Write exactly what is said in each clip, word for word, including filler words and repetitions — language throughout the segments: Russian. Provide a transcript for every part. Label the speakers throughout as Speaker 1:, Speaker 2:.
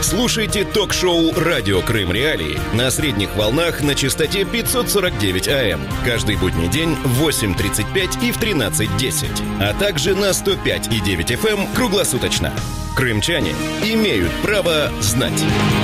Speaker 1: Слушайте ток-шоу «Радио Крым Реалии» на средних волнах на частоте пятьсот сорок девять АМ. Каждый будний день в восемь тридцать пять и в тринадцать десять. А также на сто пять и девять эф эм круглосуточно. Крымчане имеют право знать.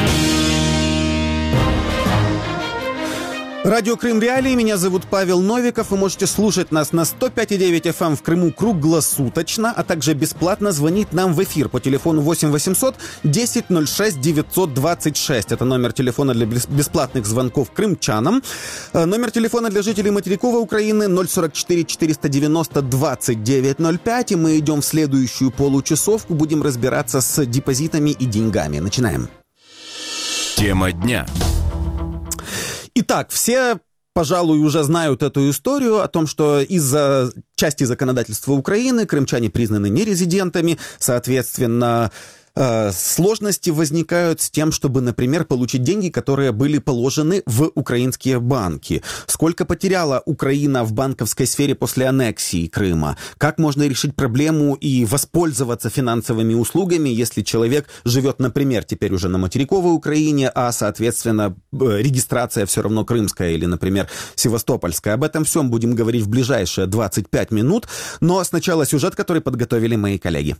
Speaker 2: Радио Крым Реалии, меня зовут Павел Новиков. Вы можете слушать нас на сто пять и девять эф эм в Крыму круглосуточно, а также бесплатно звонить нам в эфир по телефону восемь восемьсот десять ноль шесть девятьсот двадцать шесть. Это номер телефона для бесплатных звонков крымчанам. Номер телефона для жителей материковой Украины ноль сорок четыре четыреста девяносто двадцать девять ноль пять. И мы идем в следующую получасовку. Будем разбираться с депозитами и деньгами. Начинаем.
Speaker 1: Тема дня.
Speaker 2: Итак, все, пожалуй, уже знают эту историю о том, что из-за части законодательства Украины крымчане признаны нерезидентами, соответственно, э, сложности возникают с тем, чтобы, например, получить деньги, которые были положены в украинские банки. Сколько потеряла Украина в банковской сфере после аннексии Крыма? Как можно решить проблему и воспользоваться финансовыми услугами, если человек живет, например, теперь уже на материковой Украине, а, соответственно, регистрация все равно крымская или, например, севастопольская? Об этом всем будем говорить в ближайшие двадцать пять минут. Но сначала сюжет, который подготовили мои коллеги.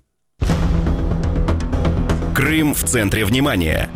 Speaker 1: Крым в центре внимания.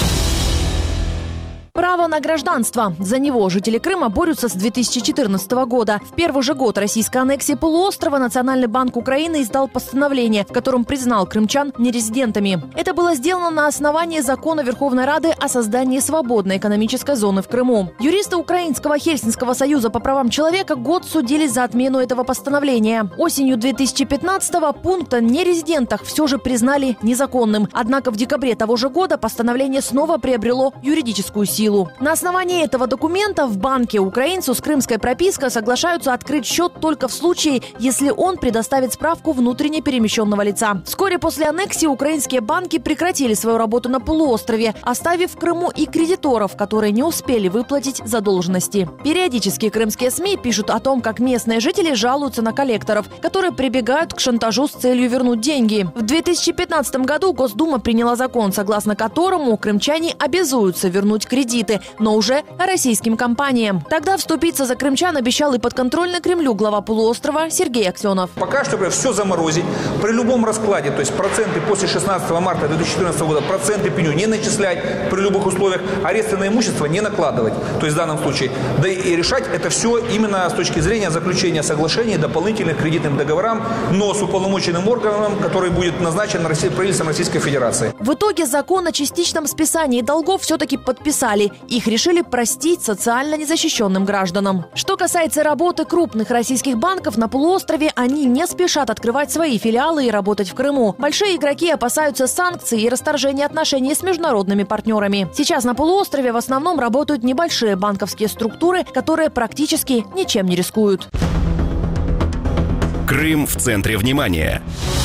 Speaker 3: Право на гражданство. За него жители Крыма борются с две тысячи четырнадцатого года. В первый же год российской аннексии полуострова Национальный банк Украины издал постановление, в котором признал крымчан нерезидентами. Это было сделано на основании закона Верховной Рады о создании свободной экономической зоны в Крыму. Юристы Украинского Хельсинского союза по правам человека год судились за отмену этого постановления. Осенью две тысячи пятнадцатого пункт о нерезидентах все же признали незаконным. Однако в декабре того же года постановление снова приобрело юридическую силу. На основании этого документа в банке украинцу с крымской пропиской соглашаются открыть счет только в случае, если он предоставит справку внутренне перемещенного лица. Вскоре после аннексии украинские банки прекратили свою работу на полуострове, оставив в Крыму и кредиторов, которые не успели выплатить задолженности. Периодически крымские СМИ пишут о том, как местные жители жалуются на коллекторов, которые прибегают к шантажу с целью вернуть деньги. В две тысячи пятнадцатом году Госдума приняла закон, согласно которому крымчане обязуются вернуть кредит, но уже российским компаниям. Тогда вступиться за крымчан обещал и подконтрольный Кремлю глава полуострова Сергей Аксенов.
Speaker 4: Пока что все заморозить при любом раскладе, то есть проценты после шестнадцатого марта две тысячи четырнадцатого года, проценты пеню не начислять при любых условиях, аресты на имущество не накладывать. То есть в данном случае. Да и решать это все именно с точки зрения заключения соглашений, дополнительных кредитным договорам, но с уполномоченным органом, который будет назначен правительством Российской Федерации.
Speaker 3: В итоге закон о частичном списании долгов все-таки подписали. Их решили простить социально незащищенным гражданам. Что касается работы крупных российских банков на полуострове, они не спешат открывать свои филиалы и работать в Крыму. Большие игроки опасаются санкций и расторжения отношений с международными партнерами. Сейчас на полуострове в основном работают небольшие банковские структуры, которые практически ничем не рискуют.
Speaker 1: Крым в центре внимания.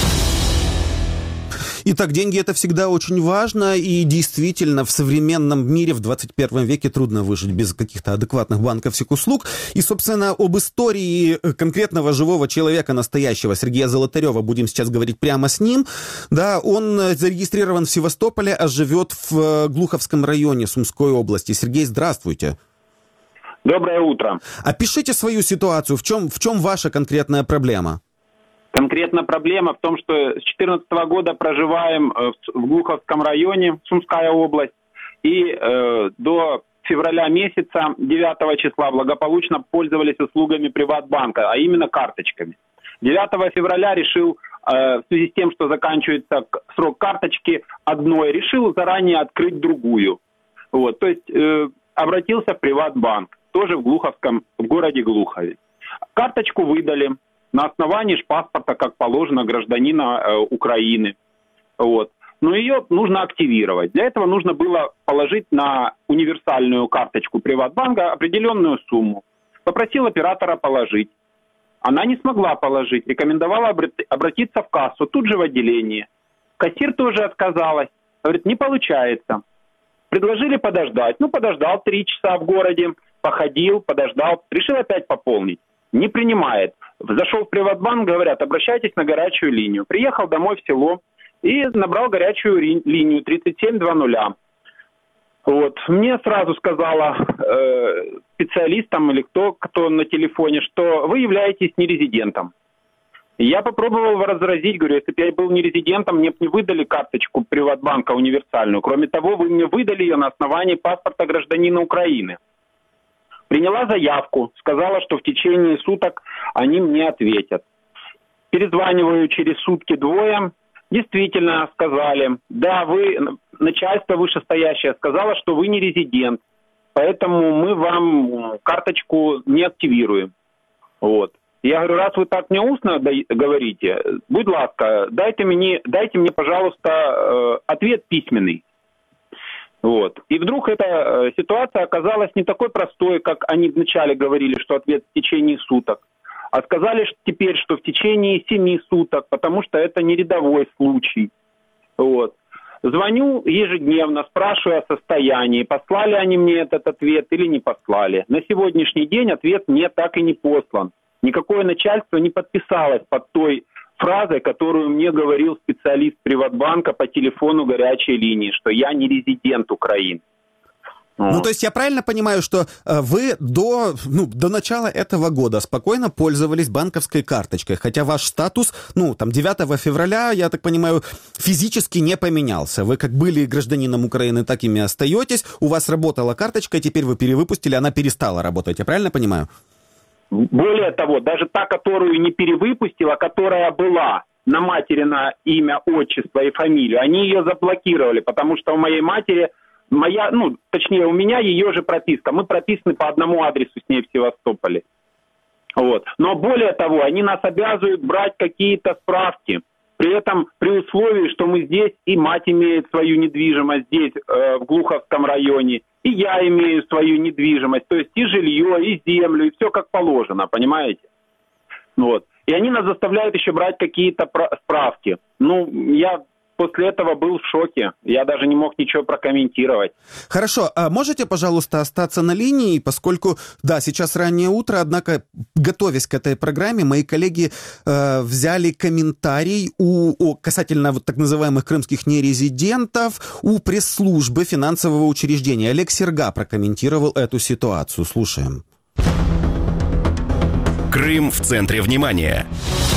Speaker 2: Итак, деньги – это всегда очень важно, и действительно в современном мире в двадцать первом веке трудно выжить без каких-то адекватных банковских услуг. И, собственно, об истории конкретного живого человека, настоящего, Сергея Золотарева, будем сейчас говорить прямо с ним. Да, он зарегистрирован в Севастополе, а живет в Глуховском районе Сумской области. Сергей, здравствуйте.
Speaker 5: Доброе утро.
Speaker 2: Опишите свою ситуацию. В чем, в чем ваша конкретная проблема?
Speaker 5: Конкретно проблема в том, что с две тысячи четырнадцатого года проживаем в Глуховском районе, Сумская область, и э, до февраля месяца, девятого числа, благополучно пользовались услугами Приватбанка, а именно карточками. девятого февраля решил, э, в связи с тем, что заканчивается срок карточки одной, решил заранее открыть другую. Вот, то есть э, обратился в Приватбанк, тоже в Глуховском, в городе Глухове. Карточку выдали на основании паспорта, как положено, гражданина э, Украины. Вот. Но ее нужно активировать. Для этого нужно было положить на универсальную карточку Приватбанка определенную сумму. Попросил оператора положить. Она не смогла положить. Рекомендовала обратиться в кассу, тут же в отделение. Кассир тоже отказалась. Говорит, не получается. Предложили подождать. Ну, подождал три часа в городе, походил, подождал. Решил опять пополнить. Не принимает. Зашел в Приватбанк, говорят, обращайтесь на горячую линию. Приехал домой в село, и набрал горячую линию тридцать семь двадцать. Вот. Мне сразу сказала э, специалист там или кто, кто на телефоне, что вы являетесь нерезидентом. Я попробовал возразить, говорю, если бы я был нерезидентом, мне бы не выдали карточку Приватбанка универсальную. Кроме того, вы мне выдали ее на основании паспорта гражданина Украины. Приняла заявку, сказала, что в течение суток они мне ответят. Перезваниваю через сутки-двое. Действительно сказали, да, вы, начальство вышестоящее сказало, что вы не резидент, поэтому мы вам карточку не активируем. Вот. Я говорю, раз вы так мне устно говорите, будь ласка, дайте мне, дайте мне, пожалуйста, ответ письменный. Вот. И вдруг эта ситуация оказалась не такой простой, как они вначале говорили, что ответ в течение суток. А сказали что теперь, что в течение семи суток, потому что это не рядовой случай. Вот. Звоню ежедневно, спрашиваю о состоянии, послали они мне этот ответ или не послали. На сегодняшний день ответ мне так и не послан. Никакое начальство не подписалось под той фразой, которую мне говорил специалист Приватбанка по телефону горячей линии, что я не резидент Украины.
Speaker 2: Ну, то есть я правильно понимаю, что э, вы до, ну, до начала этого года спокойно пользовались банковской карточкой, хотя ваш статус, ну, там, девятого февраля, я так понимаю, физически не поменялся. Вы как были гражданином Украины, так ими остаетесь, у вас работала карточка, теперь вы перевыпустили, она перестала работать, я правильно понимаю?
Speaker 5: Более того, даже та, которую не перевыпустила, которая была на материно имя, отчество и фамилию, они ее заблокировали, потому что у моей матери... Моя, ну, точнее, у меня ее же прописка. Мы прописаны по одному адресу с ней в Севастополе. Вот. Но более того, они нас обязывают брать какие-то справки. При этом, при условии, что мы здесь, и мать имеет свою недвижимость здесь, э, в Глуховском районе, и я имею свою недвижимость. То есть и жилье, и землю, и все как положено, понимаете? Вот. И они нас заставляют еще брать какие-то справки. Ну, я... После этого был в шоке. Я даже не мог ничего прокомментировать.
Speaker 2: Хорошо. А можете, пожалуйста, остаться на линии, поскольку, да, сейчас раннее утро, однако, готовясь к этой программе, мои коллеги э, взяли комментарий у, о, касательно вот так называемых крымских нерезидентов у пресс-службы финансового учреждения. Олег Серга прокомментировал эту ситуацию. Слушаем.
Speaker 1: Крым в центре внимания.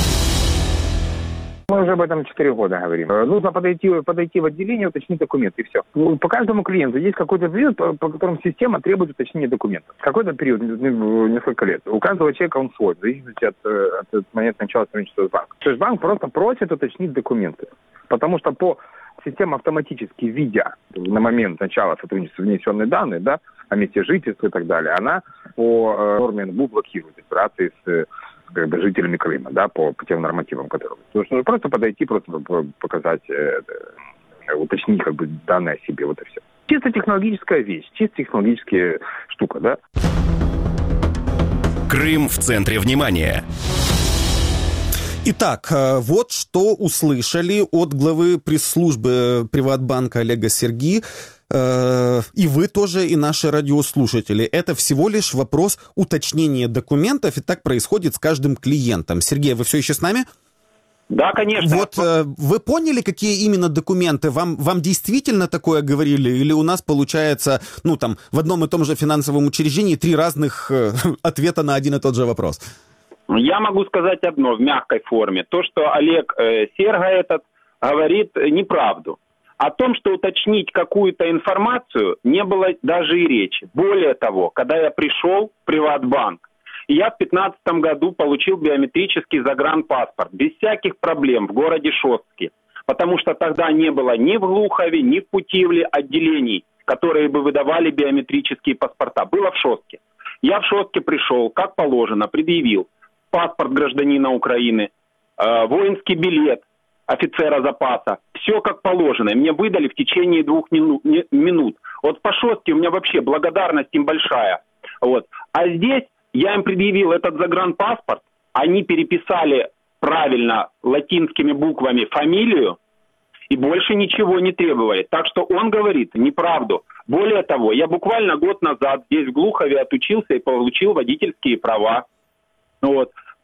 Speaker 6: Мы уже об этом четыре года говорим. Нужно подойти, подойти в отделение, уточнить документы, и все. По каждому клиенту есть какой-то период, по, по которому система требует уточнения документов. Какой-то период, несколько лет. У каждого человека он свой, в зависимости от, от момента начала сотрудничества с банком. То есть банк просто просит уточнить документы. Потому что по системе автоматически, видя на момент начала сотрудничества внесенные данные, да, о месте жительства и так далее, она по э, норме эн бэ у блокирует операции с как бы, жителями Крыма, да, по, по тем нормативам, которые... То есть нужно просто подойти, просто показать, э, э, уточнить как бы данные о себе, вот и все. Чисто технологическая вещь, чисто технологическая штука, да.
Speaker 1: Крым в центре внимания.
Speaker 2: Итак, вот что услышали от главы пресс-службы Приватбанка Олега Серги. И вы тоже, и наши радиослушатели. Это всего лишь вопрос уточнения документов, и так происходит с каждым клиентом. Сергей, вы все еще с нами?
Speaker 5: Да, конечно.
Speaker 2: Вот вы поняли, какие именно документы? Вам, вам действительно такое говорили? Или у нас получается, ну там, в одном и том же финансовом учреждении три разных ответа на один и тот же вопрос?
Speaker 5: Я могу сказать одно в мягкой форме. То, что Олег э, Серга этот говорит неправду. О том, что уточнить какую-то информацию, не было даже и речи. Более того, когда я пришел в Приватбанк, я в две тысячи пятнадцатом году получил биометрический загранпаспорт без всяких проблем в городе Шостке. Потому что тогда не было ни в Глухове, ни в Путивле отделений, которые бы выдавали биометрические паспорта. Было в Шостке. Я в Шостке пришел, как положено, предъявил паспорт гражданина Украины, э, воинский билет офицера запаса. Все как положено. Мне выдали в течение двух минут. Вот по Шостке у меня вообще благодарность им большая. Вот. А здесь я им предъявил этот загранпаспорт, они переписали правильно латинскими буквами фамилию и больше ничего не требовали. Так что он говорит неправду. Более того, я буквально год назад здесь в Глухове отучился и получил водительские права. Вот.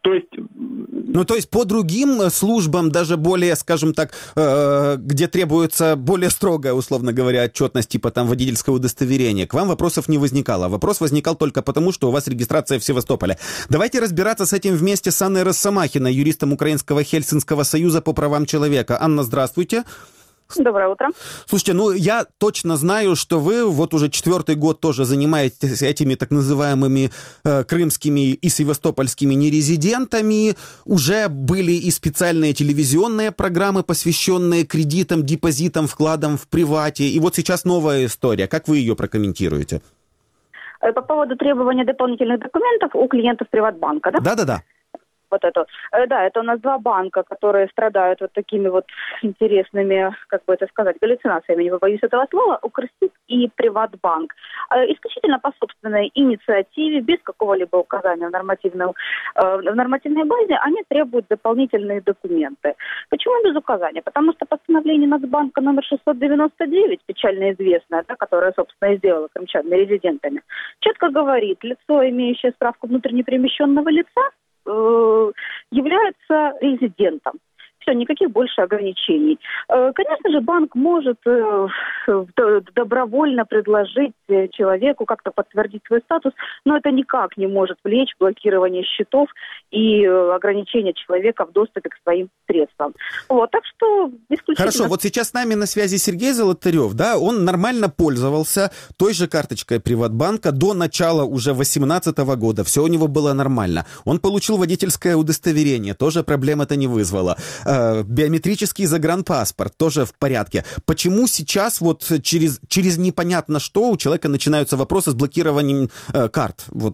Speaker 5: То есть...
Speaker 2: Ну, то есть по другим службам, даже более, скажем так, э, где требуется более строгая, условно говоря, отчетность, типа там водительского удостоверения, к вам вопросов не возникало. Вопрос возникал только потому, что у вас регистрация в Севастополе. Давайте разбираться с этим вместе с Анной Росомахиной, юристом Украинского Хельсинского союза по правам человека. Анна, здравствуйте.
Speaker 7: Доброе утро.
Speaker 2: Слушайте, ну я точно знаю, что вы вот уже четвертый год тоже занимаетесь этими так называемыми э, крымскими и севастопольскими нерезидентами. Уже были и специальные телевизионные программы, посвященные кредитам, депозитам, вкладам в привате. И вот сейчас новая история. Как вы ее прокомментируете?
Speaker 7: По поводу требования дополнительных документов у клиентов Приватбанка, да?
Speaker 2: Да-да-да.
Speaker 7: Вот это. Да, это у нас два банка, которые страдают вот такими вот интересными, как бы это сказать, галлюцинациями, не побоюсь этого слова, Укрсиб и Приватбанк. Исключительно по собственной инициативе, без какого-либо указания в, нормативном, в нормативной базе, они требуют дополнительные документы. Почему без указания? Потому что постановление Нацбанка номер шестьсот девяносто девять, печально известное, да, которое, собственно, и сделало крымчан резидентами, четко говорит, лицо, имеющее справку внутреннеперемещенного лица, является резидентом. Все, никаких больше ограничений. Конечно же, банк может добровольно предложить человеку как-то подтвердить свой статус, но это никак не может влечь блокирование счетов и ограничение человека в доступе к своим средствам. Вот, так что исключительно...
Speaker 2: Хорошо, вот сейчас с нами на связи Сергей Золотарев, да, он нормально пользовался той же карточкой Приватбанка до начала уже две тысячи восемнадцатого года, все у него было нормально. Он получил водительское удостоверение, тоже проблем это не вызвало. Биометрический загранпаспорт тоже в порядке. Почему сейчас вот через, через непонятно что у человека начинаются вопросы с блокированием э, карт? Вот.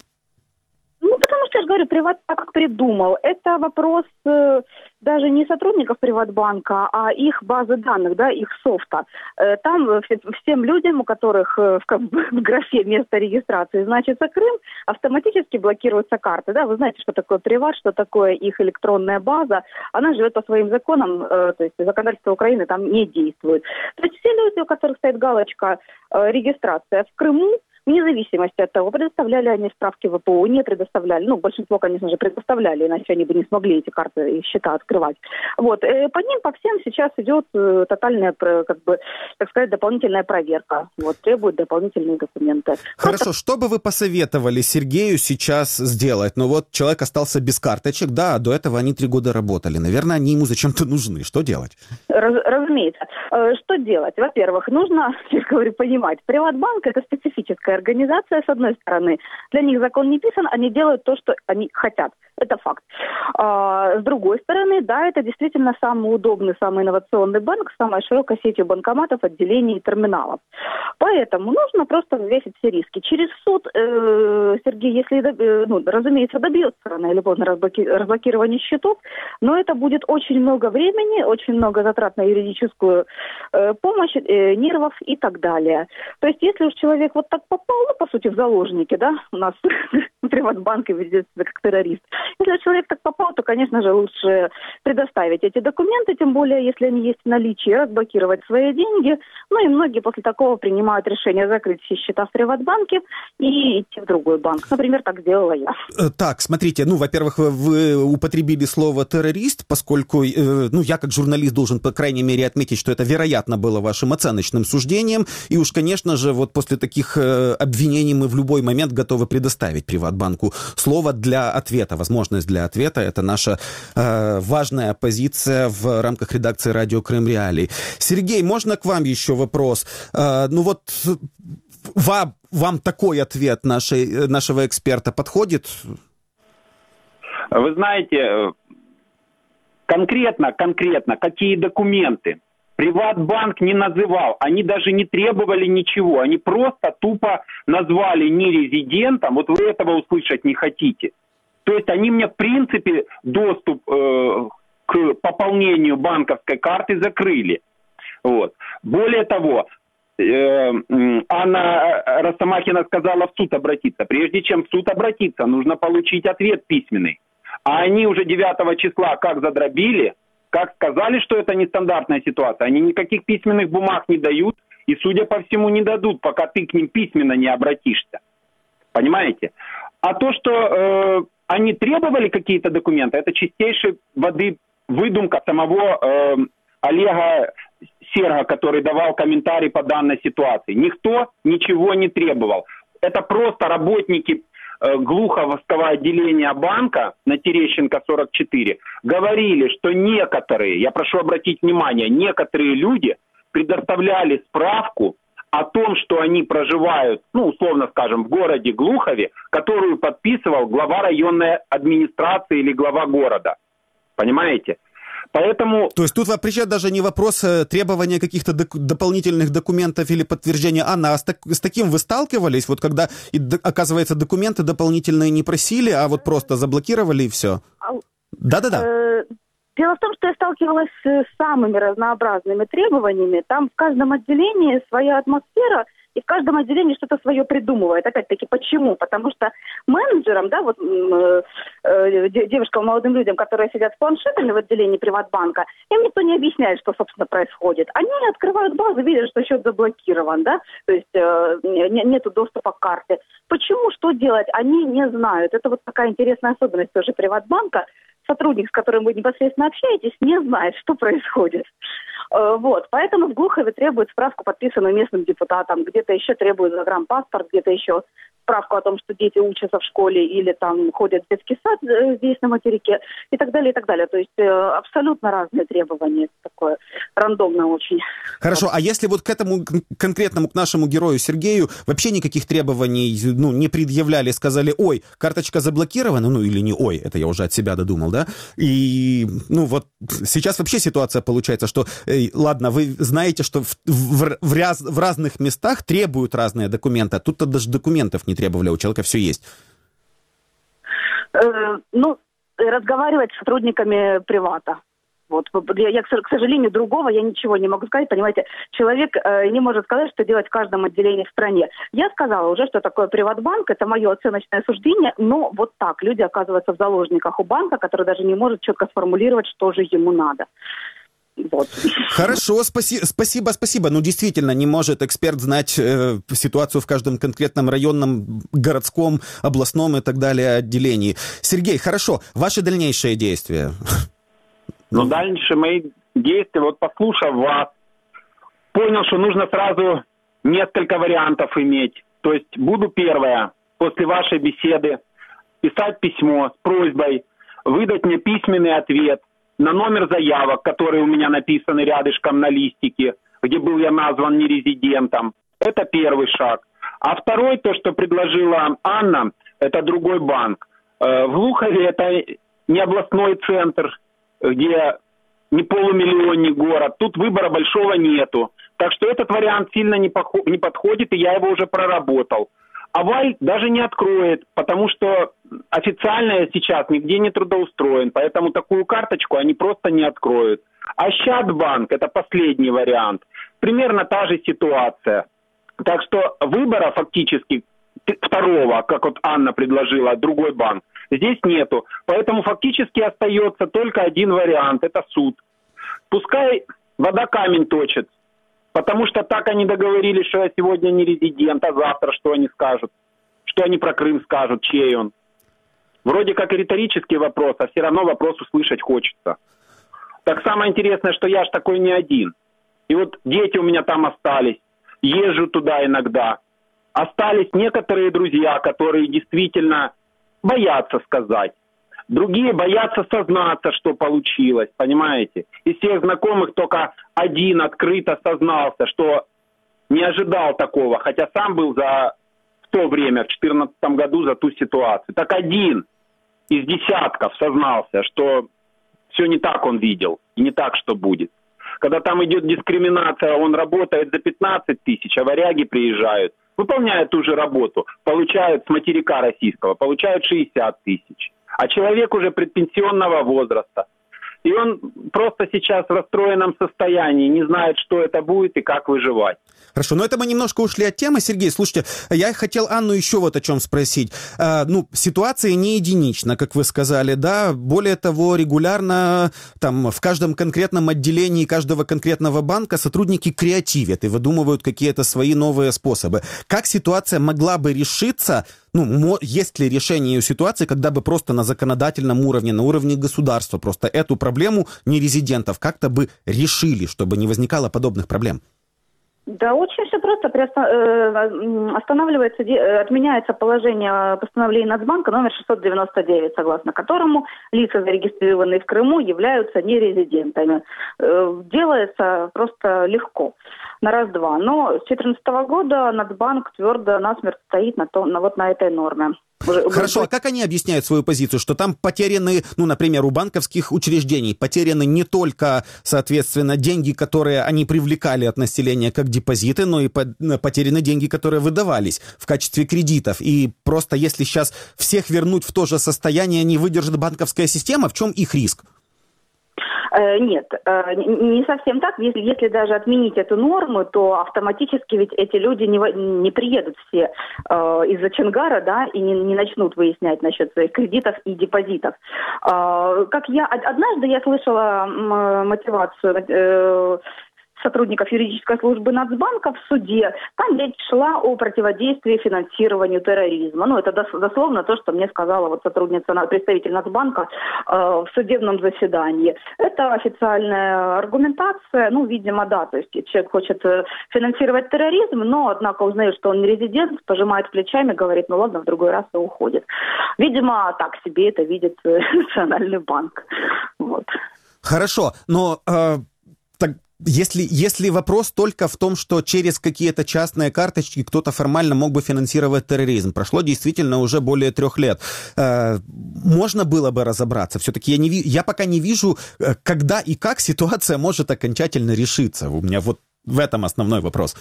Speaker 7: Ну, потому что, я же говорю, Приватбанк придумал. Это вопрос э, даже не сотрудников Приватбанка, а их базы данных, да, их софта. Э, там все, всем людям, у которых э, в, в графе место регистрации значится Крым, автоматически блокируются карты. Да? Вы знаете, что такое Приват, что такое их электронная база. Она живет по своим законам, э, то есть законодательство Украины там не действует. То есть все люди, у которых стоит галочка э, регистрация в Крыму, вне зависимости от того, предоставляли они справки в ВПО, не предоставляли. Ну, большинство, конечно же, предоставляли, иначе они бы не смогли эти карты и счета открывать. Вот. По ним, по всем сейчас идет тотальная, как бы, так сказать, дополнительная проверка. Вот. Требуют дополнительные документы.
Speaker 2: Хорошо,
Speaker 7: Просто...
Speaker 2: что бы вы посоветовали Сергею сейчас сделать? Ну вот человек остался без карточек, да, до этого они три года работали. Наверное, они ему зачем-то нужны. Что делать?
Speaker 7: Раз, разумеется. Что делать? Во-первых, нужно, я говорю, понимать, Приватбанк – это специфическая организация, с одной стороны. Для них закон не писан, они делают то, что они хотят. Это факт. А, с другой стороны, да, это действительно самый удобный, самый инновационный банк с самой широкой сетью банкоматов, отделений и терминалов. Поэтому нужно просто взвесить все риски. Через суд э, Сергей, если, э, ну, разумеется, добьется рано или поздно разблоки- разблокирования счетов, но это будет очень много времени, очень много затрат на юридическую э, помощь, э, нервов и так далее. То есть, если уж человек вот так попал, ну, по сути, в заложники, да, у нас в Приватбанке ведет себя как террорист. Если человек так попал, то, конечно же, лучше предоставить эти документы, тем более, если они есть в наличии, разблокировать свои деньги. Ну и многие после такого принимают решение закрыть все счета в Приватбанке и идти в другой банк. Например, так сделала я.
Speaker 2: Так, смотрите, ну, во-первых, вы употребили слово «террорист», поскольку, э, ну, я как журналист должен, по крайней мере, отметить, что это, вероятно, было вашим оценочным суждением. И уж, конечно же, вот после таких э, обвинений мы в любой момент готовы предоставить Приватбанку слово для ответа, возможность для ответа. Это наша э, важная позиция в рамках редакции «Радио Крым Реалии». Сергей, можно к вам еще вопрос? Э, ну вот вам, вам такой ответ нашей, нашего эксперта подходит?
Speaker 5: Вы знаете, конкретно, конкретно, какие документы? Приватбанк не называл, они даже не требовали ничего, они просто тупо назвали нерезидентом, вот вы этого услышать не хотите. То есть они мне в принципе доступ э, к пополнению банковской карты закрыли. Вот. Более того, э, Анна Росомахина сказала в суд обратиться. Прежде чем в суд обратиться, нужно получить ответ письменный. А они уже девятого числа как задробили, как сказали, что это нестандартная ситуация, они никаких письменных бумаг не дают и, судя по всему, не дадут, пока ты к ним письменно не обратишься. Понимаете? А то, что э, они требовали какие-то документы, это чистейшей воды выдумка самого э, Олега Серга, который давал комментарий по данной ситуации. Никто ничего не требовал. Это просто работники э, Глуховского отделения банка на Терещенко сорок четыре говорили, что некоторые, я прошу обратить внимание, некоторые люди предоставляли справку о том, что они проживают, ну, условно скажем, в городе Глухове, которую подписывал глава районной администрации или глава города. Понимаете? Поэтому...
Speaker 2: То есть тут вообще даже не вопрос требования каких-то док- дополнительных документов или подтверждения. Анна, а с, так, с таким вы сталкивались, вот когда, и, оказывается, документы дополнительные не просили, а вот просто заблокировали и все? Да-да-да.
Speaker 7: Дело в том, что я сталкивалась с самыми разнообразными требованиями. Там в каждом отделении своя атмосфера, и в каждом отделении что-то свое придумывает. Опять-таки, почему? Потому что менеджерам, да, вот э, э, девушкам, молодым людям, которые сидят с планшетами в отделении Приватбанка, им никто не объясняет, что, собственно, происходит. Они открывают базу, видят, что счет заблокирован, да, то есть э, не, нету доступа к карте. Почему, что делать, они не знают. Это вот такая интересная особенность тоже Приватбанка. Сотрудник, с которым вы непосредственно общаетесь, не знает, что происходит. Вот. Поэтому в Глухове требуют справку, подписанную местным депутатом, где-то еще требуют загранпаспорт, где-то еще справку о том, что дети учатся в школе или там ходят в детский сад здесь на материке и так далее, и так далее. То есть абсолютно разные требования. Такое рандомно очень.
Speaker 2: Хорошо, а если вот к этому конкретному, к нашему герою Сергею вообще никаких требований, ну, не предъявляли, сказали, ой, карточка заблокирована, ну или не ой, это я уже от себя додумал, да? И, ну вот сейчас вообще ситуация получается, что, эй, ладно, вы знаете, что в, в, в, раз, в разных местах требуют разные документы, а тут-то даже документов не требовали, у человека все есть.
Speaker 7: Э, ну, разговаривать с сотрудниками Привата. Вот. Я, я, к сожалению, другого я ничего не могу сказать. Понимаете, человек э, не может сказать, что делать в каждом отделении в стране. Я сказала уже, что такое Приватбанк, это мое оценочное суждение, но вот так люди оказываются в заложниках у банка, который даже не может четко сформулировать, что же ему надо. Вот.
Speaker 2: Хорошо, спаси, спасибо, спасибо. Ну, действительно, не может эксперт знать э, ситуацию в каждом конкретном районном, городском, областном и так далее отделении. Сергей, хорошо, ваши дальнейшие действия?
Speaker 5: Но дальше мои действия, вот послушав вас, понял, что нужно сразу несколько вариантов иметь. То есть буду первое, после вашей беседы, писать письмо с просьбой выдать мне письменный ответ на номер заявок, которые у меня написаны рядышком на листике, где был я назван нерезидентом. Это первый шаг. А второй, то, что предложила Анна, это другой банк. В Глухове это не областной центр, где не полумиллионник город. Тут выбора большого нету. Так что этот вариант сильно не, похо- не подходит, и я его уже проработал. А Валь даже не откроет, потому что официально я сейчас нигде не трудоустроен, поэтому такую карточку они просто не откроют. А Ощадбанк – это последний вариант. Примерно та же ситуация. Так что выбора фактически второго, как вот Анна предложила, другой банк, здесь нету. Поэтому фактически остается только один вариант – это суд. Пускай вода камень точит. Потому что так они договорились, что я сегодня не резидент, а завтра что они скажут? Что они про Крым скажут, чей он? Вроде как и риторический вопрос, а все равно вопрос услышать хочется. Так самое интересное, что я ж такой не один. И вот дети у меня там остались, езжу туда иногда. Остались некоторые друзья, которые действительно боятся сказать. Другие боятся сознаться, что получилось, понимаете? Из всех знакомых только один открыто сознался, что не ожидал такого, хотя сам был за в то время, в две тысячи четырнадцатом году, за ту ситуацию. Так один из десятков сознался, что все не так он видел, и не так, что будет. Когда там идет дискриминация, он работает за пятнадцать тысяч, а варяги приезжают, выполняют ту же работу, получают с материка российского, получают шестьдесят тысяч. А человек уже предпенсионного возраста. И он просто сейчас в расстроенном состоянии, не знает, что это будет и как выживать.
Speaker 2: Хорошо, но это мы немножко ушли от темы, Сергей. Слушайте, я хотел Анну еще вот о чем спросить. А, ну, ситуация не единична, как вы сказали, да? Более того, регулярно там в каждом конкретном отделении каждого конкретного банка сотрудники креативят и выдумывают какие-то свои новые способы. Как ситуация могла бы решиться, Ну, есть ли решение ситуации, когда бы просто на законодательном уровне, на уровне государства просто эту проблему нерезидентов как-то бы решили, чтобы не возникало подобных проблем?
Speaker 7: Да, очень все просто. Останавливается, отменяется положение постановления Нацбанка номер шестьсот девяносто девять, согласно которому лица, зарегистрированные в Крыму, являются нерезидентами. Делается просто легко, на раз-два. Но с две тысячи четырнадцатого года Нацбанк твердо насмерть стоит на, том, на, вот на этой норме.
Speaker 2: Хорошо, а как они объясняют свою позицию, что там потеряны, ну, например, у банковских учреждений потеряны не только, соответственно, деньги, которые они привлекали от населения как депозиты, но и потеряны деньги, которые выдавались в качестве кредитов. И просто если сейчас всех вернуть в то же состояние, не выдержит банковская система, в чем их риск?
Speaker 7: Нет, не совсем так. Если, если даже отменить эту норму, то автоматически ведь эти люди не, не приедут все э, из-за Чонгара, да, и не, не начнут выяснять насчет своих кредитов и депозитов. Э, как я однажды я слышала м, мотивацию э, сотрудников юридической службы Нацбанка в суде. Там речь шла о противодействии финансированию терроризма. Ну, это дословно то, что мне сказала вот сотрудница, представитель Нацбанка э, в судебном заседании. Это официальная аргументация. Ну, видимо, да, то есть человек хочет финансировать терроризм, но, однако, узнает, что он не резидент, пожимает плечами, говорит, ну ладно, в другой раз и уходит. Видимо, так себе это видит Национальный банк. Вот.
Speaker 2: Хорошо, но... Э... Если, если вопрос только в том, что через какие-то частные карточки кто-то формально мог бы финансировать терроризм, прошло действительно уже более трех лет, э, можно было бы разобраться. Все-таки я, не, я пока не вижу, когда и как ситуация может окончательно решиться. У меня вот в этом основной вопрос.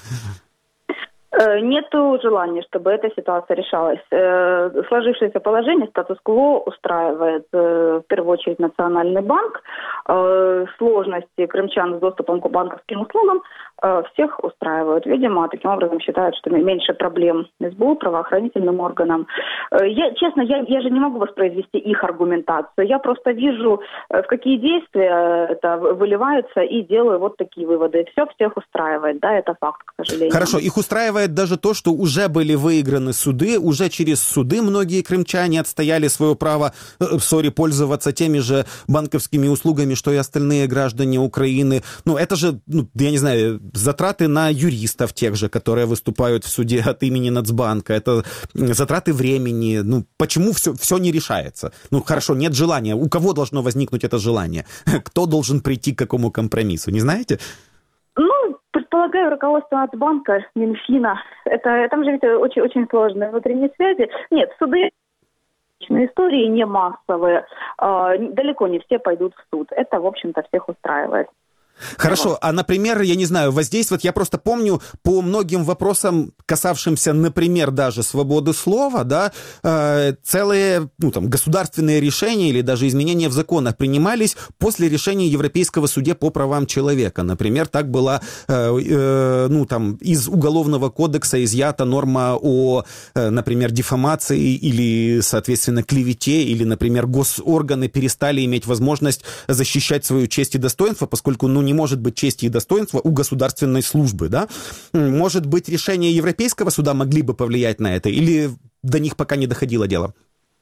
Speaker 7: Нету желания, чтобы эта ситуация решалась. Сложившееся положение, статус-кво устраивает в первую очередь Национальный банк. Сложности крымчан с доступом к банковским услугам всех устраивают. Видимо, таким образом считают, что меньше проблем эс бэ у, правоохранительным органам. Я, честно, я, я же не могу воспроизвести их аргументацию. Я просто вижу, в какие действия это выливается, и делаю вот такие выводы. Все всех устраивает. Да, это факт, к сожалению.
Speaker 2: Хорошо, их устраивает даже то, что уже были выиграны суды, уже через суды многие крымчане отстояли свое право, сори, пользоваться теми же банковскими услугами, что и остальные граждане Украины. Ну, это же, ну, я не знаю, затраты на юристов тех же, которые выступают в суде от имени Нацбанка, это затраты времени. Ну, почему все, все не решается? Ну, хорошо, нет желания. У кого должно возникнуть это желание? Кто должен прийти к какому компромиссу? Не знаете?
Speaker 7: Ну, предполагаю, руководство Нацбанка, Минфина. Это, там же ведь очень, очень сложные внутренние связи. Нет, суды, истории не массовые. Э, далеко не все пойдут в суд. Это, в общем-то, всех устраивает.
Speaker 2: Хорошо, а, например, я не знаю, воздействовать, я просто помню по многим вопросам, касавшимся, например, даже свободы слова, да, э, целые, ну, там, государственные решения или даже изменения в законах принимались после решения Европейского суда по правам человека. Например, так была, э, э, ну, там, из Уголовного кодекса изъята норма о, э, например, диффамации или, соответственно, клевете, или, например, госорганы перестали иметь возможность защищать свою честь и достоинство, поскольку, ну, не может быть чести и достоинства у государственной службы, да? Может быть, решения Европейского суда могли бы повлиять на это, или до них пока не доходило дело?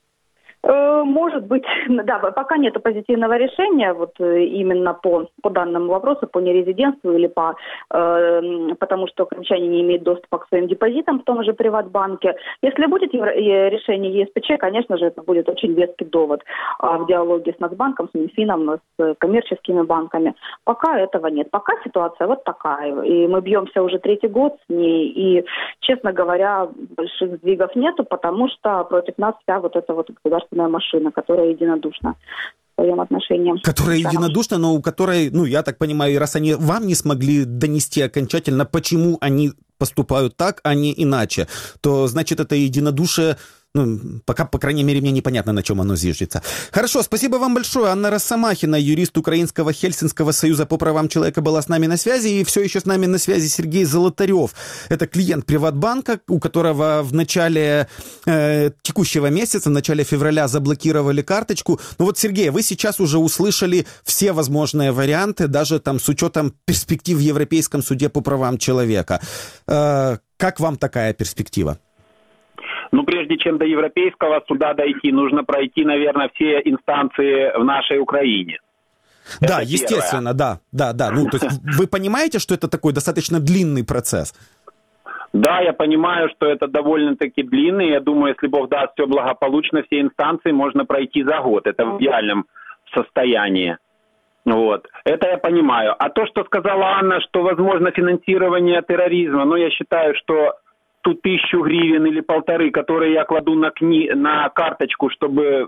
Speaker 7: Может быть, да, пока нет позитивного решения, вот именно по, по данному вопросу, по нерезидентству или по, э, потому что крымчане не имеют доступа к своим депозитам в том же Приватбанке. Если будет решение е эс пэ че, конечно же, это будет очень веский довод а, в диалоге с Нацбанком, с Минфином, с коммерческими банками. Пока этого нет. Пока ситуация вот такая. И мы бьемся уже третий год с ней. И, честно говоря, больших сдвигов нету, потому что против нас вся вот эта вот государственная машина, которая единодушна в своем отношении.
Speaker 2: Которая единодушна, но у которой, ну, я так понимаю, раз они вам не смогли донести окончательно, почему они поступают так, а не иначе, то, значит, это единодушие, ну, пока, по крайней мере, мне непонятно, на чем оно зиждется. Хорошо, спасибо вам большое. Анна Росомахина, юрист Украинского Хельсинского союза по правам человека, была с нами на связи, и все еще с нами на связи Сергей Золотарев. Это клиент Приватбанка, у которого в начале э, текущего месяца, в начале февраля заблокировали карточку. Ну вот, Сергей, вы сейчас уже услышали все возможные варианты, даже там с учетом перспектив в Европейском суде по правам человека. Э, как вам такая перспектива?
Speaker 5: Ну, прежде чем до Европейского суда дойти, нужно пройти, наверное, все инстанции в нашей Украине.
Speaker 2: Да,
Speaker 5: это
Speaker 2: естественно, да, да, да. Ну, то есть вы понимаете, что это такой достаточно длинный процесс?
Speaker 5: Да, я понимаю, что это довольно-таки длинный. Я думаю, если Бог даст все благополучно, все инстанции можно пройти за год. Это в идеальном состоянии. Вот. Это я понимаю. А то, что сказала Анна, что возможно финансирование терроризма, ну, я считаю, что ту тысячу гривен или полторы, которые я кладу на, кни... на карточку, чтобы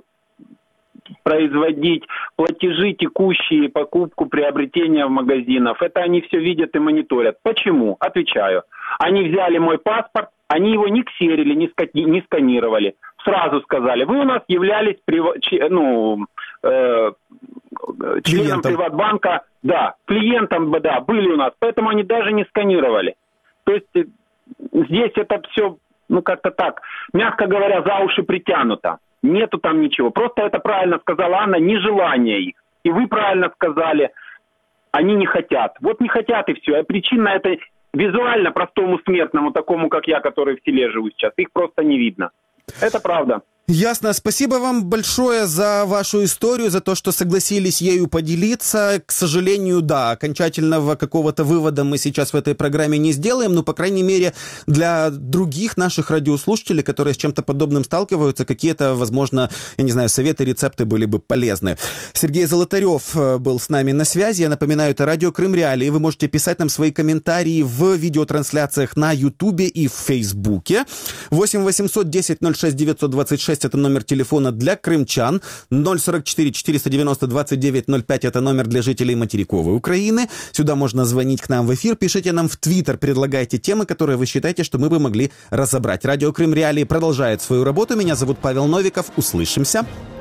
Speaker 5: производить платежи текущие, покупку, приобретение в магазинах, это они все видят и мониторят. Почему? Отвечаю. Они взяли мой паспорт, они его не ксерили, не, ска... не сканировали. Сразу сказали, вы у нас являлись прив... ну, э... членом Приватбанка, да, клиентом, да, были у нас, поэтому они даже не сканировали. То есть здесь это все, ну, как-то так, мягко говоря, за уши притянуто. Нету там ничего. Просто это правильно сказала Анна, нежелание их. И вы правильно сказали, они не хотят. Вот не хотят и все. А причина это визуально простому смертному, такому как я, который в селе живу сейчас, их просто не видно. Это правда.
Speaker 2: Ясно. Спасибо вам большое за вашу историю, за то, что согласились ею поделиться. К сожалению, да, окончательного какого-то вывода мы сейчас в этой программе не сделаем, но, по крайней мере, для других наших радиослушателей, которые с чем-то подобным сталкиваются, какие-то, возможно, я не знаю, советы, рецепты были бы полезны. Сергей Золотарев был с нами на связи. Я напоминаю, это радио Крым Реалии. Вы можете писать нам свои комментарии в видеотрансляциях на Ютубе и в Фейсбуке. восемь восемьсот десять ноль шесть девятьсот двадцать шесть это номер телефона для крымчан, ноль сорок четыре четыреста девяносто двадцать девять ноль пять это номер для жителей материковой Украины. Сюда можно звонить к нам в эфир, пишите нам в Твиттер, предлагайте темы, которые вы считаете, что мы бы могли разобрать. Радио Крым Реалии продолжает свою работу. Меня зовут Павел Новиков. Услышимся.